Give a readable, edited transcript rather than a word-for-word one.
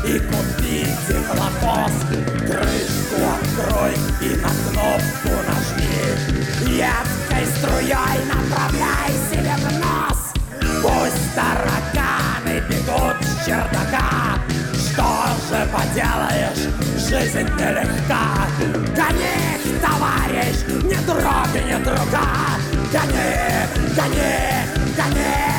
и купи тепловоз. Крышку открой и на кнопку нажми. Едкой струей направляй себе в нос. Пусть тараканы бегут с чердака. Что же поделаешь, жизнь нелегка. Гони, товарищ, не трогай, не друга. Гони, гони, гони.